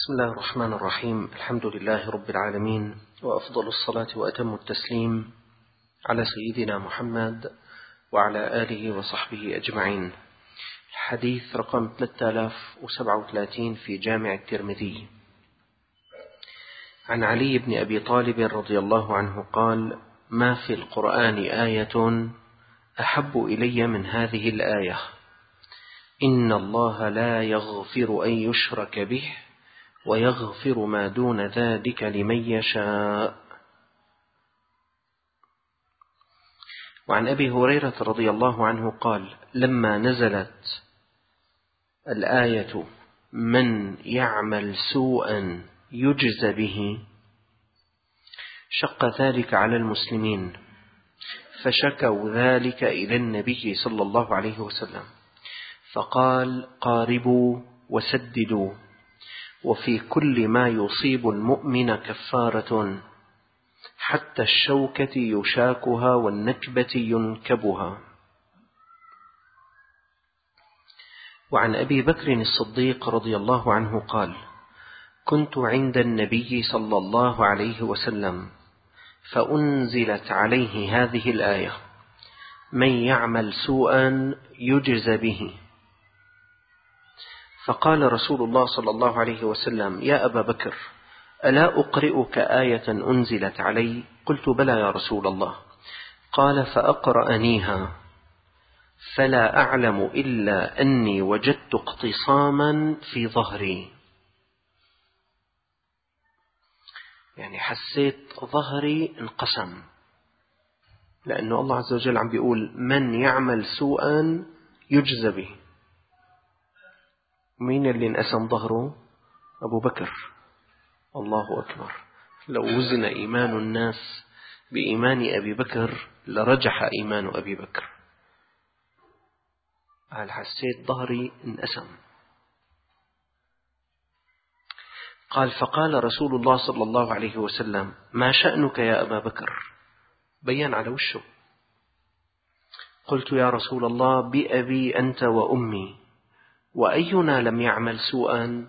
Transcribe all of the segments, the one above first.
بسم الله الرحمن الرحيم. الحمد لله رب العالمين، وأفضل الصلاة وأتم التسليم على سيدنا محمد وعلى آله وصحبه أجمعين. الحديث رقم 3037 في جامع الترمذي. عن علي بن أبي طالب رضي الله عنه قال: ما في القرآن آية أحب إلي من هذه الآية: إن الله لا يغفر أن يشرك به ويغفر ما دون ذلك لمن يشاء. وعن أبي هريرة رضي الله عنه قال: لما نزلت الآية من يعمل سوءا يجز به شق ذلك على المسلمين، فشكوا ذلك إلى النبي صلى الله عليه وسلم، فقال: قاربوا وسددوا، وفي كل ما يصيب المؤمن كفارة، حتى الشوكة يشاكها والنكبة ينكبها. وعن أبي بكر الصديق رضي الله عنه قال: كنت عند النبي صلى الله عليه وسلم فأنزلت عليه هذه الآية: من يعمل سوءا يجز به. فقال رسول الله صلى الله عليه وسلم: يا أبا بكر، ألا أقرئك آية أنزلت علي؟ قلت: بلى يا رسول الله. قال: فأقرأنيها، فلا أعلم إلا أني وجدت اقتصاما في ظهري، يعني حسيت ظهري انقسم، لأنه الله عز وجل عم بيقول من يعمل سوءا يجز به. مين اللي انقسم ظهره؟ أبو بكر. الله أكبر. لو وزن إيمان الناس بإيمان أبي بكر لرجح إيمان أبي بكر. قال: حسيت ظهري انقسم. قال: فقال رسول الله صلى الله عليه وسلم: ما شأنك يا أبا بكر؟ بين على وشه. قلت: يا رسول الله، بأبي أنت وأمي، وأينا لم يعمل سوءا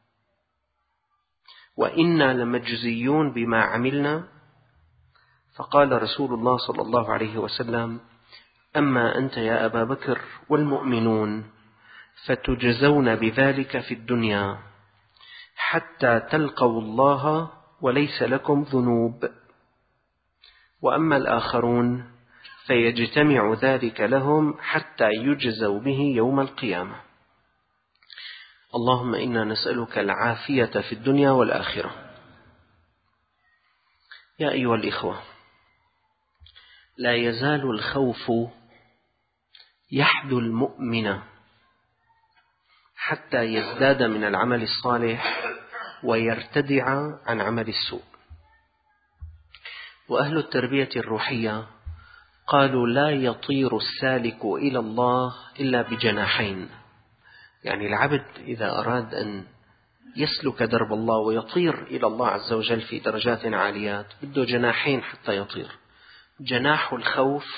وإنا لمجزيون بما عملنا؟ فقال رسول الله صلى الله عليه وسلم: أما أنت يا أبا بكر والمؤمنون فتجزون بذلك في الدنيا حتى تلقوا الله وليس لكم ذنوب، وأما الآخرون فيجتمع ذلك لهم حتى يجزوا به يوم القيامة. اللهم إنا نسألك العافية في الدنيا والآخرة. يا أيها الإخوة، لا يزال الخوف يحدو المؤمن حتى يزداد من العمل الصالح ويرتدع عن عمل السوء. وأهل التربية الروحية قالوا: لا يطير السالك إلى الله إلا بجناحين. يعني العبد إذا أراد أن يسلك درب الله ويطير إلى الله عز وجل في درجات عاليات بده جناحين حتى يطير: جناح الخوف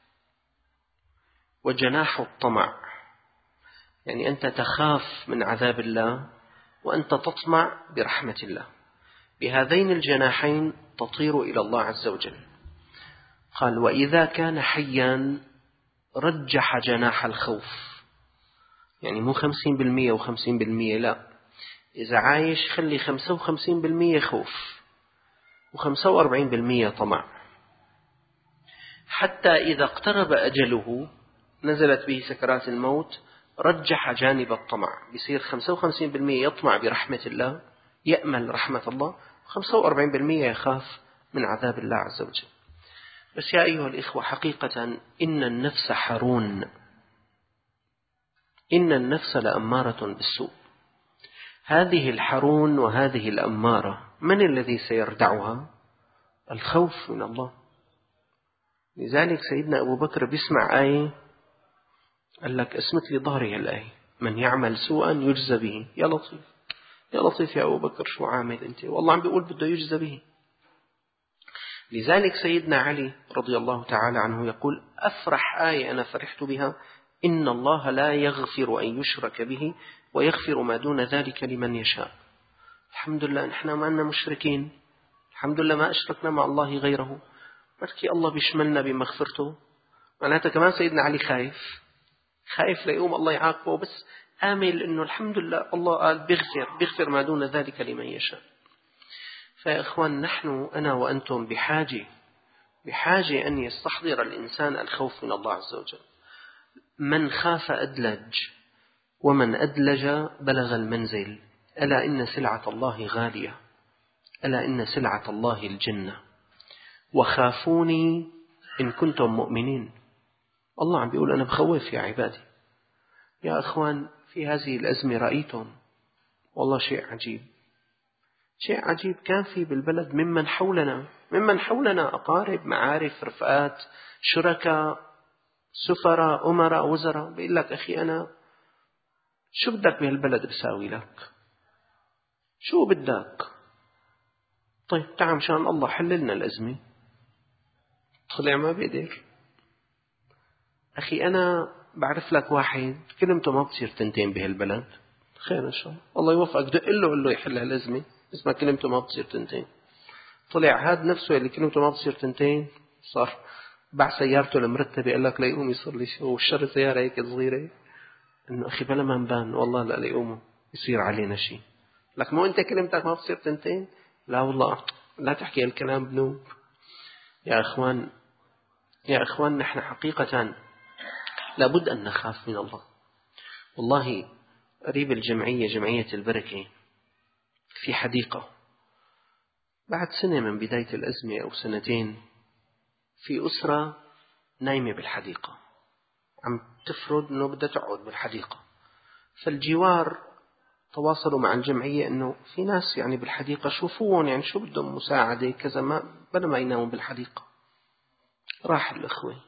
وجناح الطمع. يعني أنت تخاف من عذاب الله وأنت تطمع برحمة الله. بهذين الجناحين تطير إلى الله عز وجل. قال: وإذا كان حيا رجح جناح الخوف، يعني مو 50% و50%، لا، إذا عايش خلي 55% خوف و45% طمع، حتى إذا اقترب أجله نزلت به سكرات الموت رجح جانب الطمع، بيصير 55% يطمع برحمة الله، يأمل رحمة الله، و45% يخاف من عذاب الله عز وجل. بس يا أيها الإخوة، حقيقة إن النفس حرون، إن النفس لأمارة بالسوء. هذه الحرون وهذه الأمارة من الذي سيردعها؟ الخوف من الله. لذلك سيدنا أبو بكر بيسمع آية قال لك: اسمت لي ظهري الآية: من يعمل سوءا يجزى به. يا لطيف، يا لطيف يا أبو بكر، شو عامل أنت؟ والله عم بيقول بده يجزى به. لذلك سيدنا علي رضي الله تعالى عنه يقول: أفرح آية أنا فرحت بها: إن الله لا يغفر أن يشرك به ويغفر ما دون ذلك لمن يشاء. الحمد لله نحن ما عندنا مشركين، الحمد لله ما أشركنا مع الله غيره، بركي الله بيشملنا بمغفرته. معناتها كمان سيدنا علي خايف ليقوم الله يعاقبه، بس آمل إنه الحمد لله الله قال بيغفر ما دون ذلك لمن يشاء. فيا إخوان، نحن أنا وأنتم بحاجة أن يستحضر الإنسان الخوف من الله عز وجل. من خاف أدلج، ومن أدلج بلغ المنزل. ألا إن سلعة الله غالية، ألا إن سلعة الله الجنة، وخافوني إن كنتم مؤمنين. الله عم بيقول أنا بخوف يا عبادي. يا أخوان، في هذه الأزمة رأيتم والله شيء عجيب كان في بالبلد ممن حولنا أقارب، معارف، رفقات، شركاء، سفراء، أمراء، وزراء، بيقول لك أخي أنا شو بدك بهالبلد بساوي لك؟ شو بدك؟ طيب تعال مشان الله حللنا الأزمة. طلع ما بيقدر. أخي أنا بعرف لك واحد كلمته ما بتصير تنتين بهالبلد، خير إن شاء الله يوفقك، دق له قل له يحل هالأزمة، اسمها كلمته ما بتصير تنتين. طلع هاد نفسه اللي كلمته ما بتصير تنتين صار باع سيارته المرتبة، قال لك ليقوم يصير لي شو، والشر سيارة هيك صغيرة، إنه أخي بلا ما نبان والله لا ليقوموا يصير علينا شيء. لك مو أنت كلمتك ما بتصير تنتين؟ لا والله لا تحكي الكلام بنوب. يا أخوان نحن حقيقة لابد أن نخاف من الله. والله قريب جمعية البركة في حديقة، بعد سنة من بداية الأزمة أو سنتين، في أسرة نايمة بالحديقة عم تفرض أنه بدها تقعد بالحديقة. فالجوار تواصلوا مع الجمعية أنه في ناس يعني بالحديقة شوفوهم يعني شو بدهم مساعدة كذا، ما بلا ما يناموا بالحديقة. راح الأخوة،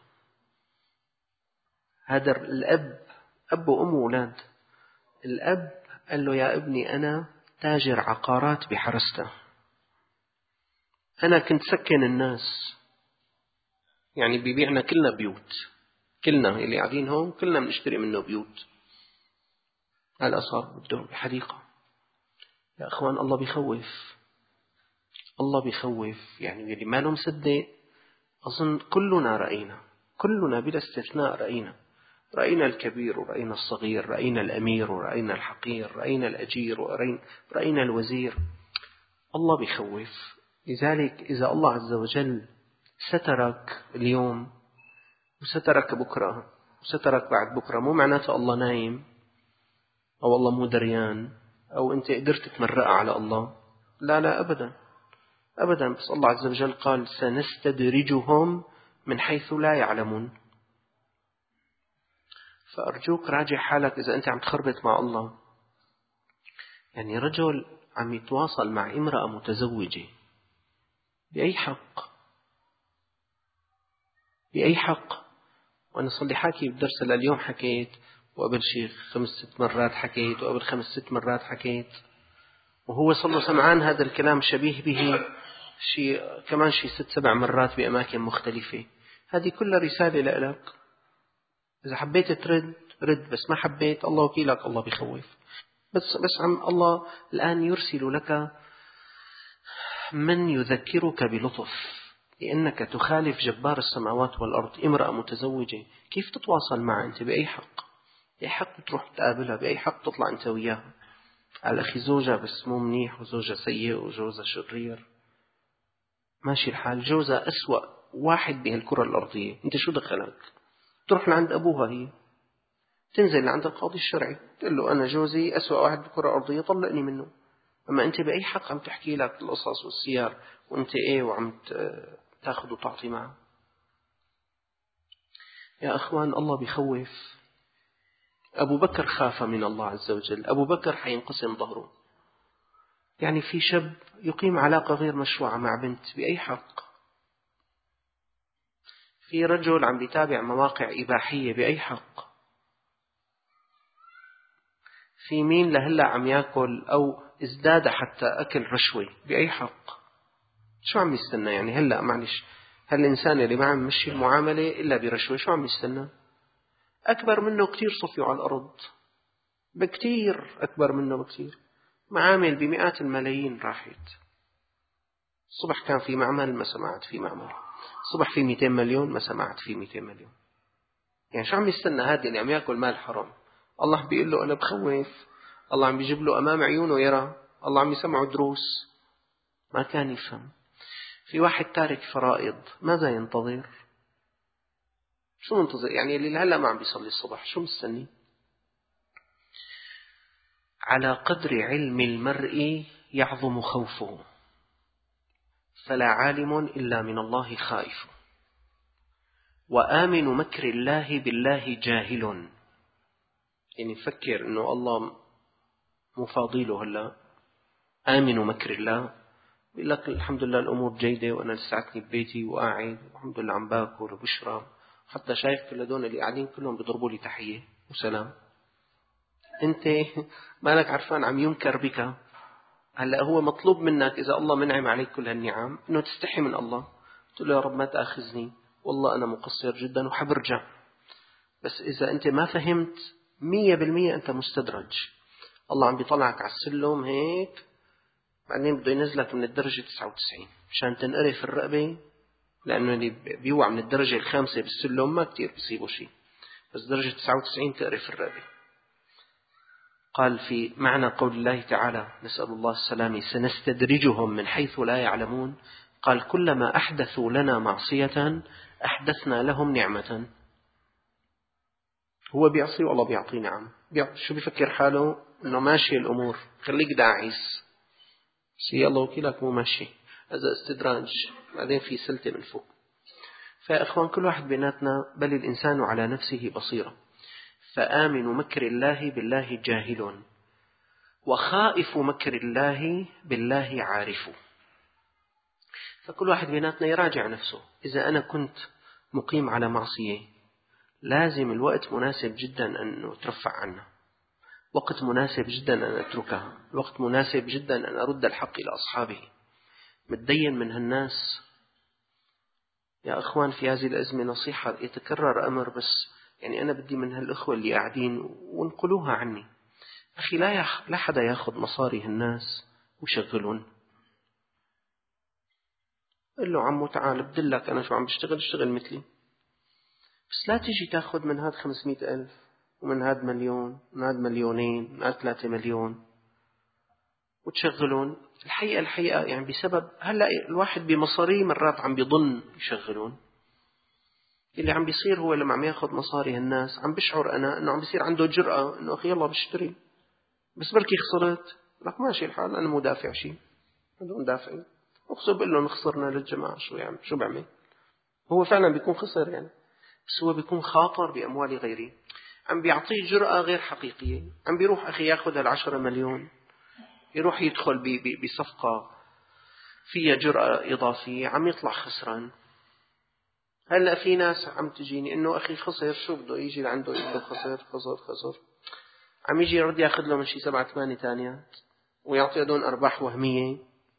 هذا الأب، أب وأم وأولاد، الأب قال له يا ابني أنا تاجر عقارات بحرسته، أنا كنت سكن الناس، يعني بيبيعنا كلنا بيوت، كلنا اللي قاعدين هون كلنا بنشتري منه بيوت. هذا صار بده بحديقة. يا أخوان الله بيخوف يعني اللي ما له مصدق. أظن كلنا بلا استثناء رأينا الكبير ورأينا الصغير، رأينا الأمير ورأينا الحقير، رأينا الأجير ورأينا الوزير. الله بيخوف. لذلك إذا الله عز وجل سترك اليوم وسترك بكرة وسترك بعد بكرة، مو معناته الله نايم أو الله مو دريان أو أنت قدرت تمرق على الله. لا أبدا. بس الله عز وجل قال سنستدرجهم من حيث لا يعلمون. فأرجوك راجع حالك إذا أنت عم تخربط مع الله. يعني رجل عم يتواصل مع امرأة متزوجة بأي حق؟ وأنا صلي حاكي بدرس اليوم حكيت، وقبل شي 5-6 مرات حكيت، وقبل 5-6 مرات حكيت، وهو صلى سمعان هذا الكلام شبيه به كمان 6-7 مرات بأماكن مختلفة. هذه كلها رسالة لك. إذا حبيت ترد رد، بس ما حبيت الله وكيلك، الله بيخوف. بس الله الآن يرسل لك من يذكرك بلطف، لأنك تخالف جبار السماوات والأرض، امرأة متزوجة، كيف تتواصل معها أنت؟ بأي حق تروح تقابلها؟ بأي حق تطلع أنت وياها؟ على أخي زوجها بس مو منيح، وزوجها سيء، وجوزها شرير، ماشي الحال، جوزها أسوأ واحد بهالكرة الأرضية، أنت شو دخلك؟ تروح لعند أبوها، هي تنزل لعند القاضي الشرعي تقول له أنا جوزي أسوأ واحد بالكرة الأرضية، طلقني منه. أما أنت بأي حق عم تحكي لك القصص والسيار وأنت وعم تاخذ وتعطي معه؟ يا أخوان الله بيخوف. أبو بكر خاف من الله عز وجل. أبو بكر حينقسم ظهره. يعني في شاب يقيم علاقة غير مشروعة مع بنت بأي حق؟ في رجل عم بيتابع مواقع إباحية بأي حق؟ في مين لهلا عم يأكل أو ازداد حتى أكل رشوة بأي حق؟ شو عم يستنى يعني؟ هلأ معلش، هالإنسان اللي ما عم يمشي المعاملة إلا برشوة شو عم يستنى؟ أكبر منه كتير صفيوا على الأرض، بكتير أكبر منه بكتير. معامل بمئات الملايين راحت. الصبح كان في معمل ما سمعت في معمل، الصبح في 200 مليون ما سمعت في 200 مليون. يعني شو عم يستنى هذا اللي عم يأكل مال حرام؟ الله بيقول له أنا بخوف، الله عم بيجيب له أمام عيونه يرى، الله عم يسمعه دروس. ما كان يفهم. في واحد تارك فرائض، ماذا ينتظر؟ شو منتظر؟ يعني اللي هلأ ما عم بيصلي الصبح شو مستني؟ على قدر علم المرء يعظم خوفه، فلا عالم إلا من الله خائف، وآمن مكر الله بالله جاهل. يعني فكر إنه الله مفاضيله هلا، آمن مكر الله، بيقول لك الحمد لله الأمور جيدة وأنا لساتني ببيتي وقاعد والحمد لله عم باكل وبشرب، حتى شايف كل هدول اللي قاعدين كلهم بيضربوا لي تحية وسلام. أنت مالك عرفان عم ينكر بك. هلا هو مطلوب منك إذا الله منعم عليك كل هالنعم إنه تستحي من الله، تقول له يا رب ما تأخذني، والله أنا مقصر جدا وحبرجع. بس إذا أنت ما فهمت 100% أنت مستدرج. الله عم بيطلعك على السلم هيك، بعدين بده ينزلك من الدرجة 99 مشان تنقرف الرقبة، لأنه اللي بيوقع من الدرجة الخامسة بالسلم ما كتير بيصيبه شيء، بس درجة 99 تقرف الرقبة. قال في معنى قول الله تعالى نسأل الله السلامة سنستدرجهم من حيث لا يعلمون، قال كلما أحدثوا لنا معصية أحدثنا لهم نعمة. هو بيعصي والله بيعطي نعم، شو بيفكر حاله إنه ماشي الأمور، خليك داعس، بس يلا وكيلك مو ماشي، هذا استدراج، بعدين في سلطة من فوق. فيا إخوان كل واحد بيناتنا بل الإنسان على نفسه بصيرة. فآمن مكر الله بالله جاهل، وخائف مكر الله بالله عارف. فكل واحد بيناتنا يراجع نفسه. إذا أنا كنت مقيم على معصية لازم الوقت مناسب جدا أن أترفع عنها، وقت مناسب جدا أن أتركها، الوقت مناسب جدا أن أرد الحق إلى أصحابه. متدين من هالناس يا أخوان في هذه الأزمة نصيحة، يتكرر أمر بس يعني أنا بدي من هالأخوة اللي قاعدين وانقلوها عني. أخي لا حدا ياخذ مصاري الناس ويشغلون. قل له عمو تعال بدلك أنا شو عم بشتغل، اشتغل مثلي، بس لا تيجي تاخذ من هاد 500,000 ومن هاد مليون ومن هاد مليونين ومن هاد 3 مليون وتشغلون. الحقيقة يعني بسبب هلأ الواحد بمصاريه مرات عم بيظن يشغلون. اللي عم بيصير هو لما عم ياخذ مصاري الناس عم بشعر أنا أنه عم بيصير عنده جرأة أنه أخي يلا بشتري، بس بركي خسرت لك ماشي الحال أنا مو دافع شيء، بدون دافعين أقصد بقول له خسرنا للجماعة شو يعني شو بعمل. هو فعلا بيكون خسر يعني، بس هو بيكون خاطر بأموال غيره، عم بيعطيه جرأة غير حقيقية. عم بيروح أخي ياخذ 10 مليون يروح يدخل بصفقة فيها جرأة إضافية، عم يطلع خسران. هلأ في ناس عم تجيني إنه أخي خسر، شو بده يجي لعنده يقول له خسر، عم يجي يرد ياخذ له من شي 7-8 تانيات ويعطي هدول أرباح وهمية.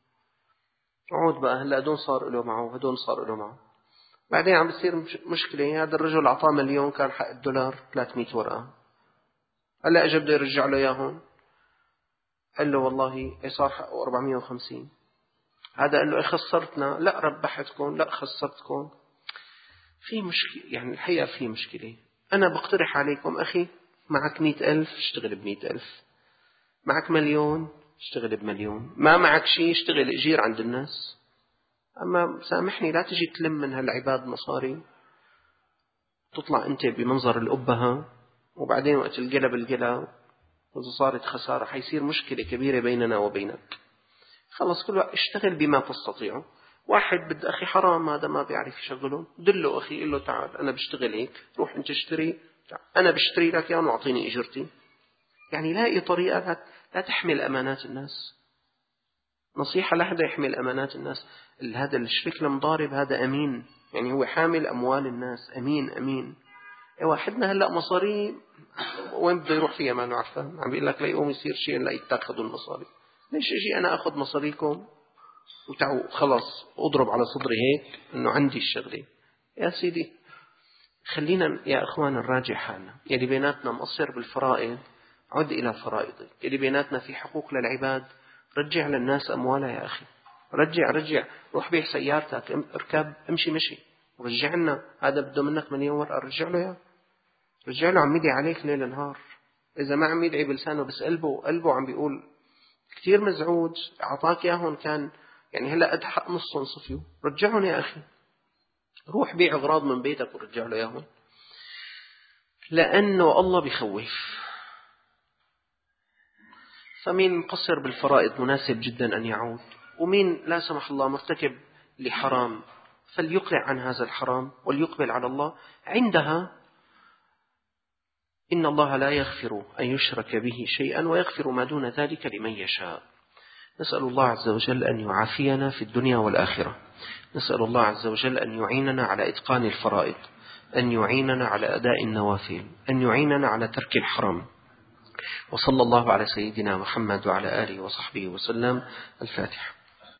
عود بقى هلأ هدول صار له معه، هدول صار له معه، بعدين عم بتصير مشكلة. هذا الرجل أعطاه مليون كان حق الدولار 300 ورقة، هلأ أجا بده يرجع له إياهم، قال له والله صار حقه 450. هذا قال له خسرتنا، لا ربحتكم، لا خسرتكم. في مشكلة يعني الحقيقة في مشكلة. أنا بقترح عليكم أخي معك 100,000 اشتغل ب100,000، معك مليون اشتغل ب1,000,000، ما معك شيء اشتغل أجير عند الناس. أما سامحني لا تجي تلم من هالعباد مصاري تطلع أنت بمنظر الأبهة، وبعدين وقت القلب وإذا صارت خسارة حيصير مشكلة كبيرة بيننا وبينك. خلص كل واحد اشتغل بما تستطيعه. واحد بد أخي حرام هذا ما بيعرف يشغله، دله أخي قل له تعال أنا بشتغل هيك، روح أنت اشتري، أنا بشتري لك يعني وأعطيني إجرتي. يعني لاقي طريقة لا تحمل أمانات الناس. نصيحة لا حدا يحمل أمانات الناس. هذا الشريك المضارب هذا أمين، يعني هو حامل أموال الناس، أمين. واحدنا هلأ مصاري وين بده يروح فيها ما نعرفها، عم بيقول لك لا يقوم يصير شيء لا يتاخذوا المصاري. ليش اجي أنا أخذ مصاريكم وتعوا خلاص أضرب على صدري هيك إنه عندي الشغلة؟ يا سيدي خلينا يا إخوان نراجع حالنا. يلي بيناتنا مقصر بالفرائض عد إلى فرائضك. اللي بيناتنا في حقوق للعباد، رجع للناس أموالها يا أخي، رجع، روح بيع سيارتك، اركب، امشي مشي، ورجع لنا. هذا بده منك مليون ورقة، رجع له يا، رجع له. عم يدعي عليك ليل نهار، إذا ما عم يدعي بلسانه بس قلبه عم بيقول كثير مزعوج، أعطاك إياهم كان يعني هلأ قد حق نصهم صفيوا، رجعهم يا أخي. روح بيع أغراض من بيتك ورجع له إياهم، لأنه الله بيخوف. فمين مقصر بالفرائض مناسب جدا أن يعود، ومين لا سمح الله مرتكب لحرام فليقلع عن هذا الحرام وليقبل على الله. عندها إن الله لا يغفر أن يشرك به شيئا ويغفر ما دون ذلك لمن يشاء. نسأل الله عز وجل أن يعافينا في الدنيا والآخرة. نسأل الله عز وجل أن يعيننا على إتقان الفرائض، أن يعيننا على أداء النوافل، أن يعيننا على ترك الحرام. وصلى الله على سيدنا محمد وعلى آله وصحبه وسلم. الفاتحة.